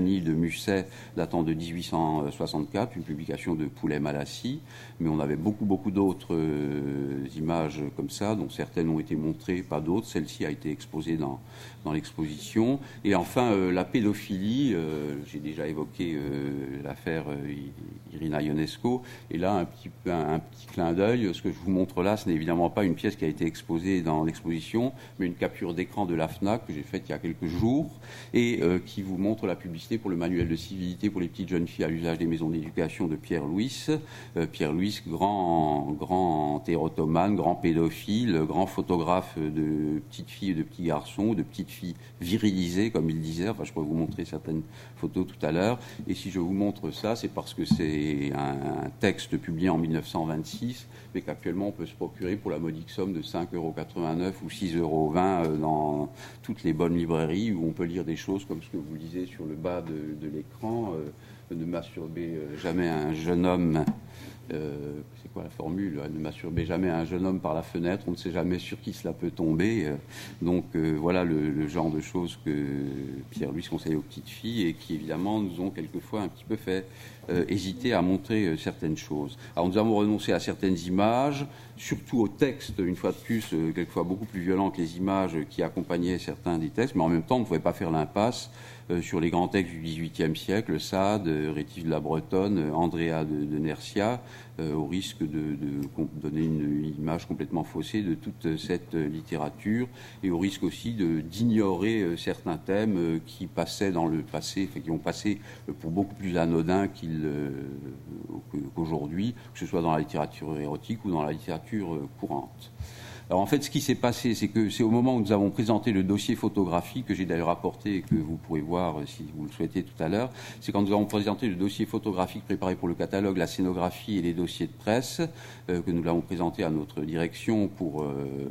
S1: Chani de Musset datant de 1864, une publication de Poulet-Malassis, mais on avait beaucoup d'autres images comme ça, dont certaines ont été montrées, pas d'autres. Celle-ci a été exposée dans l'exposition. Et enfin, la pédophilie, j'ai déjà évoqué l'affaire Irina Ionesco, et là, un petit clin d'œil. Ce que je vous montre là, ce n'est évidemment pas une pièce qui a été exposée dans l'exposition, mais une capture d'écran de la FNAC que j'ai faite il y a quelques jours, et qui vous montre la publicité pour le manuel de civilité pour les petites jeunes filles à l'usage des maisons d'éducation de Pierre Louis. Pierre Louis, grand érotomane, grand pédophile, grand photographe de petites filles et de petits garçons, de petites filles virilisées, comme il disait. Enfin, je pourrais vous montrer certaines photos tout à l'heure. Et si je vous montre ça, c'est parce que c'est un texte publié en 1926, mais qu'actuellement on peut se procurer pour la modique somme de 5,89 € ou 6,20 € dans toutes les bonnes librairies, où on peut lire des choses comme ce que vous lisez sur le bas de l'écran. Ne masturbez jamais un jeune homme. C'est quoi la formule? Ne masturbez jamais un jeune homme par la fenêtre, on ne sait jamais sur qui cela peut tomber. Donc voilà le genre de choses que Pierre Louis conseille aux petites filles et qui évidemment nous ont quelquefois un petit peu fait hésiter à montrer certaines choses. Alors nous avons renoncé à certaines images, surtout au texte, une fois de plus, quelquefois beaucoup plus violent que les images qui accompagnaient certains des textes, mais en même temps on ne pouvait pas faire l'impasse sur les grands textes du XVIIIe siècle, Sade, Rétif de la Bretonne, Andrea de Nercia, au risque de donner une image complètement faussée de toute cette littérature, et au risque aussi d'ignorer certains thèmes qui passaient dans le passé, qui ont passé pour beaucoup plus anodins qu'aujourd'hui, que ce soit dans la littérature érotique ou dans la littérature courante. Alors en fait, ce qui s'est passé, c'est que c'est au moment où nous avons présenté le dossier photographique, que j'ai d'ailleurs apporté et que vous pourrez voir si vous le souhaitez tout à l'heure, c'est quand nous avons présenté le dossier photographique préparé pour le catalogue, la scénographie et les dossiers de presse, que nous l'avons présenté à notre direction pour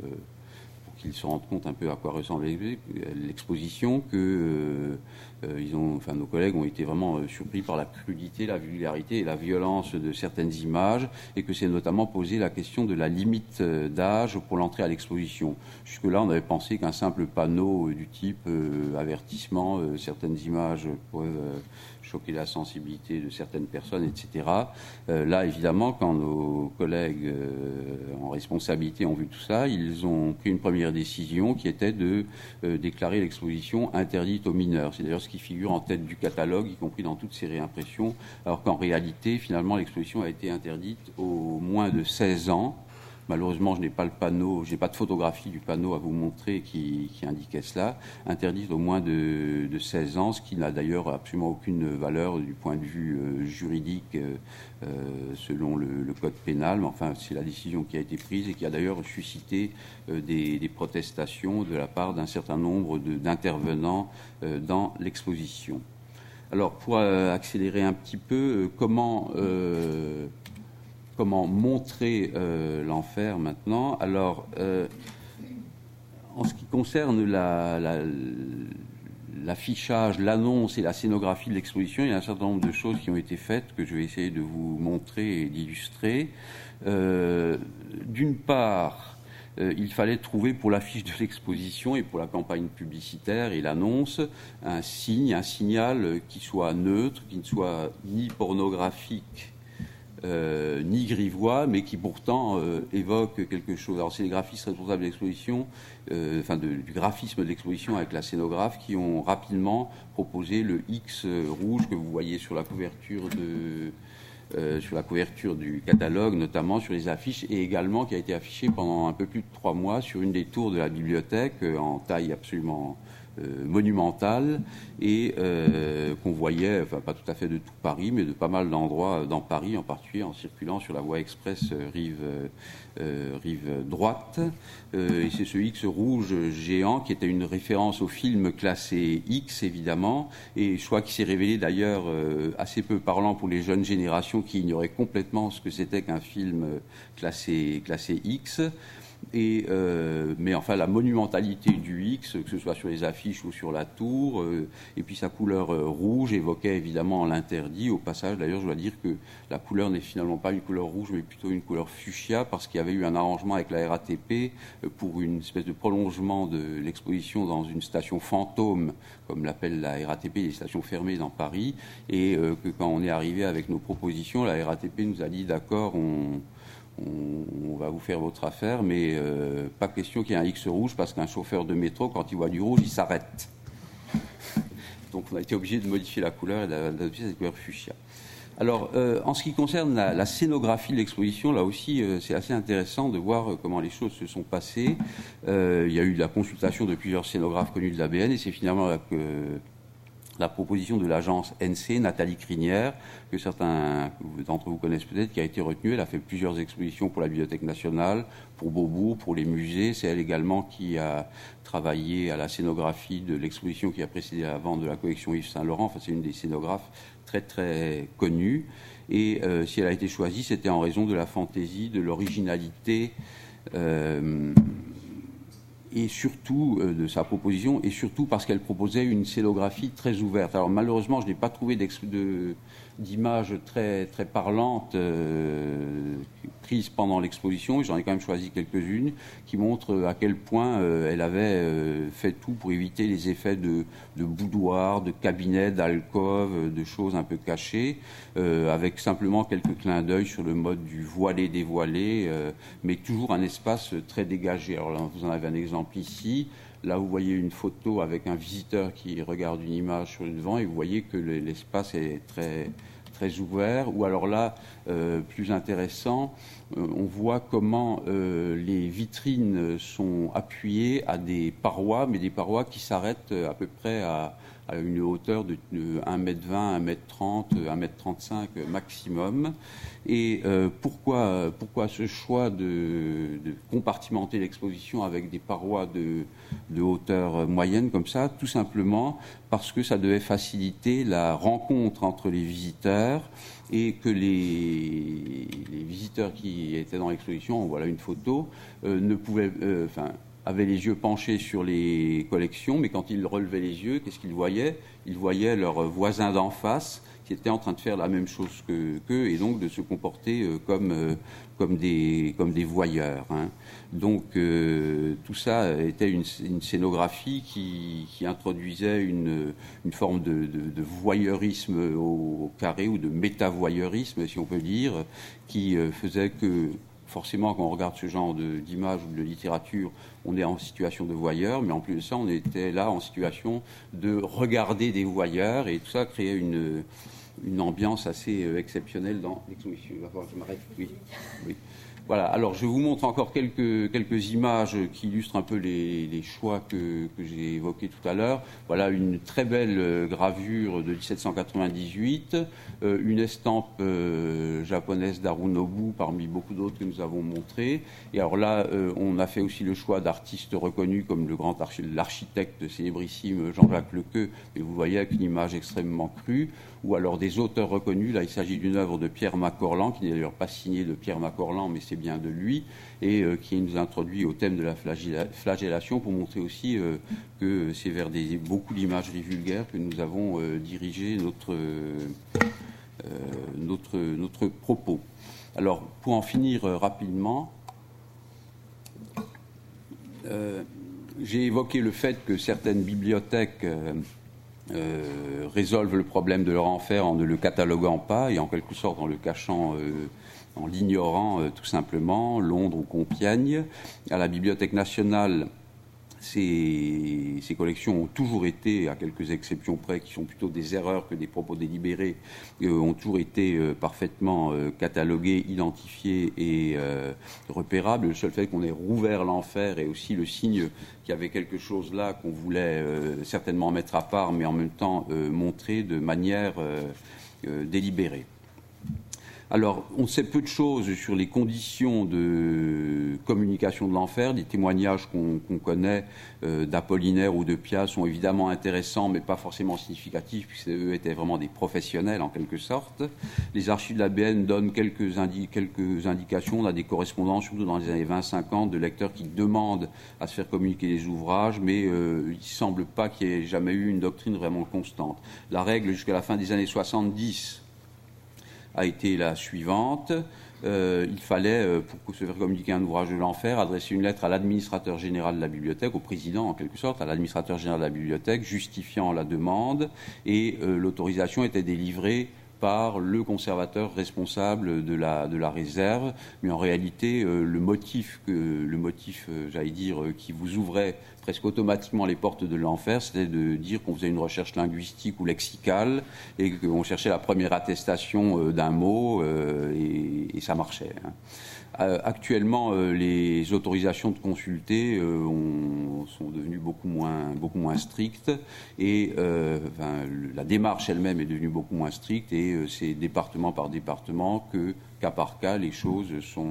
S1: qu'ils se rendent compte un peu à quoi ressemble l'exposition, que nos collègues ont été vraiment surpris par la crudité, la vulgarité et la violence de certaines images, et que c'est notamment posé la question de la limite d'âge pour l'entrée à l'exposition. Jusque-là, on avait pensé qu'un simple panneau du type avertissement, certaines images peuvent choquer la sensibilité de certaines personnes, etc. Là, évidemment, quand nos collègues en responsabilité ont vu tout ça, ils ont pris une première décision qui était de déclarer l'exposition interdite aux mineurs. C'est d'ailleurs ce qui figure en tête du catalogue, y compris dans toutes ces réimpressions, alors qu'en réalité, finalement, l'exposition a été interdite aux moins de 16 ans. Malheureusement, je n'ai pas le panneau, je n'ai pas de photographie du panneau à vous montrer qui indiquait cela. Interdite au moins de 16 ans, ce qui n'a d'ailleurs absolument aucune valeur du point de vue juridique selon le code pénal. Mais enfin, c'est la décision qui a été prise et qui a d'ailleurs suscité des protestations de la part d'un certain nombre d'intervenants dans l'exposition. Alors, pour accélérer un petit peu, comment montrer l'enfer maintenant? Alors, en ce qui concerne l'affichage, l'annonce et la scénographie de l'exposition, il y a un certain nombre de choses qui ont été faites que je vais essayer de vous montrer et d'illustrer. D'une part, il fallait trouver pour l'affiche de l'exposition et pour la campagne publicitaire et l'annonce un signal qui soit neutre, qui ne soit ni pornographique ni grivois, mais qui pourtant évoque quelque chose. Alors c'est les graphistes responsables de l'exposition, du graphisme de l'exposition avec la scénographe, qui ont rapidement proposé le X rouge que vous voyez sur la couverture du catalogue, notamment sur les affiches, et également qui a été affiché pendant un peu plus de 3 mois sur une des tours de la bibliothèque en taille absolument monumentale, et qu'on voyait, pas tout à fait de tout Paris, mais de pas mal d'endroits dans Paris, en particulier en circulant sur la voie express rive droite. Et c'est ce X rouge géant qui était une référence au film classé X, évidemment, et choix qui s'est révélé d'ailleurs assez peu parlant pour les jeunes générations qui ignoraient complètement ce que c'était qu'un film classé X. Mais enfin, la monumentalité du X, que ce soit sur les affiches ou sur la tour, et puis sa couleur rouge évoquait évidemment l'interdit. Au passage, d'ailleurs, je dois dire que la couleur n'est finalement pas une couleur rouge, mais plutôt une couleur fuchsia, parce qu'il y avait eu un arrangement avec la RATP pour une espèce de prolongement de l'exposition dans une station fantôme, comme l'appelle la RATP, les stations fermées dans Paris, et que quand on est arrivé avec nos propositions, la RATP nous a dit d'accord, on va vous faire votre affaire, mais pas question qu'il y ait un X rouge, parce qu'un chauffeur de métro, quand il voit du rouge, il s'arrête. Donc on a été obligé de modifier la couleur et d'adopter cette couleur fuchsia. Alors, en ce qui concerne la scénographie de l'exposition, là aussi, c'est assez intéressant de voir comment les choses se sont passées. Il y a eu la consultation de plusieurs scénographes connus de l'ABN, et c'est finalement la proposition de l'agence NC, Nathalie Crinière, que certains d'entre vous connaissent peut-être, qui a été retenue. Elle a fait plusieurs expositions pour la Bibliothèque nationale, pour Beaubourg, pour les musées. C'est elle également qui a travaillé à la scénographie de l'exposition qui a précédé la vente de la collection Yves Saint-Laurent. Enfin, c'est une des scénographes très très connue. Et si elle a été choisie, c'était en raison de la fantaisie, de l'originalité, et surtout de sa proposition, et surtout parce qu'elle proposait une scénographie très ouverte. Alors malheureusement, je n'ai pas trouvé d'images très, très parlantes prises pendant l'exposition, et j'en ai quand même choisi quelques-unes qui montrent à quel point elle avait fait tout pour éviter les effets de boudoir, de cabinet, d'alcôve, de choses un peu cachées, avec simplement quelques clins d'œil sur le mode du voilé-dévoilé, mais toujours un espace très dégagé. Alors là, vous en avez un exemple ici. Là, vous voyez une photo avec un visiteur qui regarde une image sur le devant, et vous voyez que l'espace est très, très ouvert. Ou alors là, plus intéressant, on voit comment les vitrines sont appuyées à des parois, mais des parois qui s'arrêtent à peu près à une hauteur de 1m20, 1m30, 1m35 maximum. Et pourquoi ce choix de compartimenter l'exposition avec des parois de hauteur moyenne comme ça? Tout simplement parce que ça devait faciliter la rencontre entre les visiteurs, et que les visiteurs qui étaient dans l'exposition, voilà une photo, ne pouvaient... avaient les yeux penchés sur les collections, mais quand ils relevaient les yeux, qu'est-ce qu'ils voyaient? Ils voyaient leurs voisins d'en face qui étaient en train de faire la même chose qu'eux, et donc de se comporter comme des voyeurs. Hein. Donc tout ça était une scénographie qui introduisait une forme de voyeurisme au carré, ou de métavoyeurisme, si on peut dire, qui faisait que forcément, quand on regarde ce genre d'image ou de littérature, on est en situation de voyeur, mais en plus de ça, on était là en situation de regarder des voyeurs, et tout ça créait une ambiance assez exceptionnelle dans l'exposition. Il va falloir que je m'arrête. Oui. Voilà, alors je vous montre encore quelques images qui illustrent un peu les choix que j'ai évoqués tout à l'heure. Voilà une très belle gravure de 1798, une estampe japonaise d'Harunobu parmi beaucoup d'autres que nous avons montrées. Et alors là, on a fait aussi le choix d'artistes reconnus comme l'architecte célébrissime Jean-Jacques Lequeux, et vous voyez avec une image extrêmement crue, ou alors des auteurs reconnus. Là, il s'agit d'une œuvre de Pierre Macorlan, qui n'est d'ailleurs pas signée de Pierre Macorlan, mais c'est bien de lui, et qui nous introduit au thème de la flagellation, pour montrer aussi que c'est vers beaucoup d'imagerie vulgaire que nous avons dirigé notre propos. Alors, pour en finir rapidement, j'ai évoqué le fait que certaines bibliothèques résolvent le problème de leur enfer en ne le cataloguant pas, et en quelque sorte en le cachant, en l'ignorant tout simplement. Londres ou Compiègne. À la Bibliothèque nationale, ces collections ont toujours été, à quelques exceptions près, qui sont plutôt des erreurs que des propos délibérés, ont toujours été parfaitement cataloguées, identifiées et repérables. Le seul fait qu'on ait rouvert l'enfer est aussi le signe qu'il y avait quelque chose là qu'on voulait certainement mettre à part, mais en même temps montrer de manière délibérée. Alors, on sait peu de choses sur les conditions de communication de l'enfer. Les témoignages qu'on connaît d'Apollinaire ou de Pia sont évidemment intéressants, mais pas forcément significatifs, puisqu'eux étaient vraiment des professionnels en quelque sorte. Les archives de l'ABN donnent quelques indications. On a des correspondances, surtout dans les années 20-50, de lecteurs qui demandent à se faire communiquer les ouvrages, mais il ne semble pas qu'il y ait jamais eu une doctrine vraiment constante. La règle jusqu'à la fin des années 70 a été la suivante. Il fallait, pour se faire communiquer un ouvrage de l'enfer, adresser une lettre à l'administrateur général de la bibliothèque, au président en quelque sorte, à l'administrateur général de la bibliothèque, justifiant la demande, et l'autorisation était délivrée par le conservateur responsable de la réserve, mais en réalité le motif j'allais dire, qui vous ouvrait presque automatiquement les portes de l'enfer, c'était de dire qu'on faisait une recherche linguistique ou lexicale et qu'on cherchait la première attestation d'un mot et ça marchait. Actuellement, les autorisations de consulter sont devenues beaucoup moins strictes et la démarche elle-même est devenue beaucoup moins stricte et c'est département par département cas par cas, les choses sont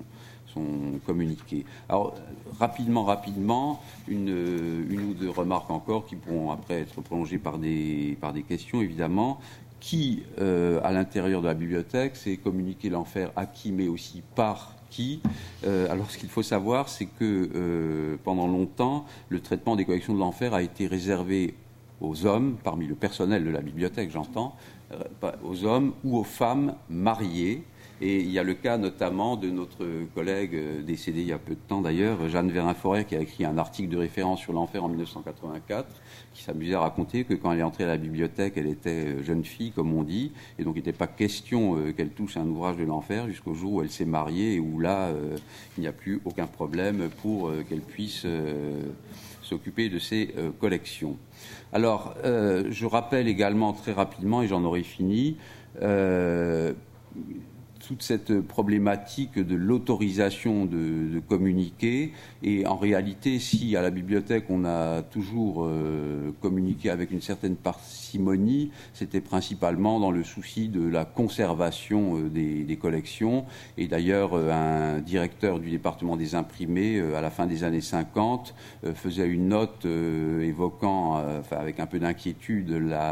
S1: communiquées. Alors, rapidement, une ou deux remarques encore qui pourront après être prolongées par des questions, évidemment. Qui, à l'intérieur de la bibliothèque, c'est communiquer l'enfer à qui, mais aussi par qui. Alors, ce qu'il faut savoir, c'est que pendant longtemps, le traitement des collections de l'enfer a été réservé aux hommes, parmi le personnel de la bibliothèque, j'entends, aux hommes ou aux femmes mariées. Et il y a le cas notamment de notre collègue décédée il y a peu de temps d'ailleurs, Jeanne Vérin-Forêt, qui a écrit un article de référence sur l'enfer en 1984, qui s'amusait à raconter que quand elle est entrée à la bibliothèque, elle était jeune fille, comme on dit, et donc il n'était pas question qu'elle touche un ouvrage de l'enfer jusqu'au jour où elle s'est mariée et où là, il n'y a plus aucun problème pour qu'elle puisse s'occuper de ses collections. Alors, je rappelle également très rapidement, et j'en aurai fini, toute cette problématique de l'autorisation de communiquer. Et en réalité, si à la bibliothèque on a toujours communiqué avec une certaine parcimonie, c'était principalement dans le souci de la conservation des collections. Et d'ailleurs, un directeur du département des imprimés, à la fin des années 50, faisait une note évoquant, avec un peu d'inquiétude,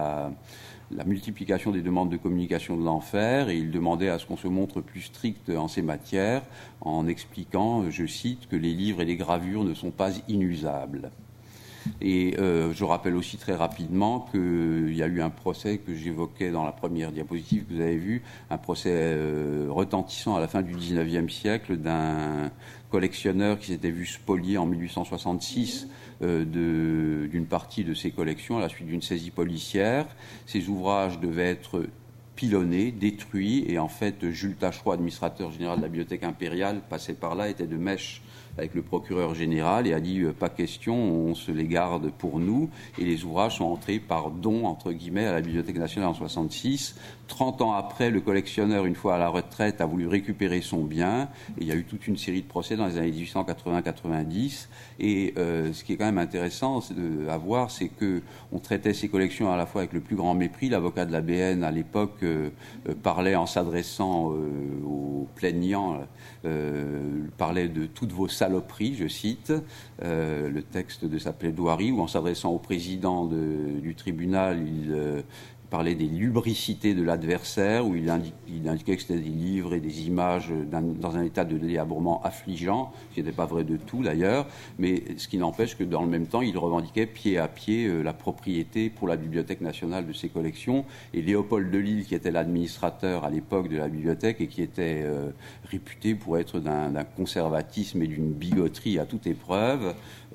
S1: la multiplication des demandes de communication de l'enfer, et il demandait à ce qu'on se montre plus strict en ces matières, en expliquant, je cite, que les livres et les gravures ne sont pas inusables. Et je rappelle aussi très rapidement qu'il y a eu un procès que j'évoquais dans la première diapositive que vous avez vue, un procès retentissant à la fin du XIXe siècle d'un collectionneur qui s'était vu spolier en 1866 d'une partie de ses collections à la suite d'une saisie policière. Ces ouvrages devaient être pilonnés, détruits, et en fait Jules Tachereau, administrateur général de la Bibliothèque impériale, passait par là, était de mèche avec le procureur général et a dit pas question, on se les garde pour nous, et les ouvrages sont entrés par don entre guillemets à la Bibliothèque nationale en 66. 30 ans après, le collectionneur, une fois à la retraite, a voulu récupérer son bien, et il y a eu toute une série de procès dans les années 1880-90, et ce qui est quand même intéressant à voir, c'est que on traitait ces collections à la fois avec le plus grand mépris. L'avocat de l'ABN à l'époque parlait en s'adressant aux plaignants, parlait de toutes vos saloperies, je cite le texte de sa plaidoirie, ou en s'adressant au président du tribunal, il parlait des lubricités de l'adversaire, où il indiquait que c'était des livres et des images dans un état de délabrement affligeant, ce qui n'était pas vrai de tout d'ailleurs, mais ce qui n'empêche que dans le même temps, il revendiquait pied à pied la propriété pour la Bibliothèque nationale de ses collections. Et Léopold Delisle, qui était l'administrateur à l'époque de la bibliothèque et qui était réputé pour être d'un conservatisme et d'une bigoterie à toute épreuve,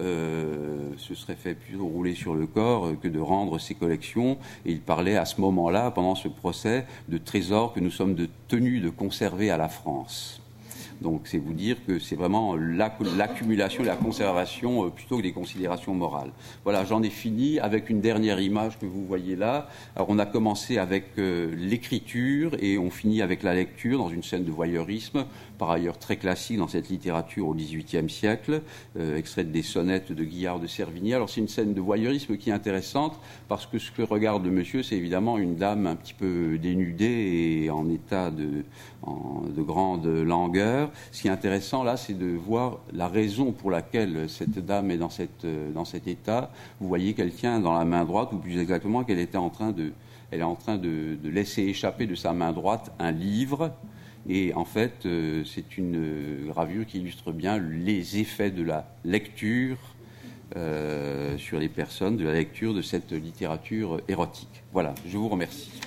S1: se serait fait plutôt rouler sur le corps que de rendre ses collections. Et il parlait à ce moment-là, pendant ce procès, de trésors que nous sommes tenus de conserver à la France. Donc c'est vous dire que c'est vraiment l'accumulation et la conservation plutôt que des considérations morales. Voilà, j'en ai fini avec une dernière image que vous voyez là. Alors on a commencé avec l'écriture et on finit avec la lecture dans une scène de voyeurisme, par ailleurs très classique dans cette littérature au XVIIIe siècle, extraite des sonnettes de Guillard de Servigny. Alors c'est une scène de voyeurisme qui est intéressante parce que ce que regarde le monsieur, c'est évidemment une dame un petit peu dénudée et en état de grande langueur. Ce qui est intéressant là, c'est de voir la raison pour laquelle cette dame est dans cet état. Vous voyez qu'elle tient dans la main droite, ou plus exactement qu'elle est en train de laisser échapper de sa main droite un livre. Et en fait, c'est une gravure qui illustre bien les effets de la lecture sur les personnes, de la lecture de cette littérature érotique. Voilà, je vous remercie.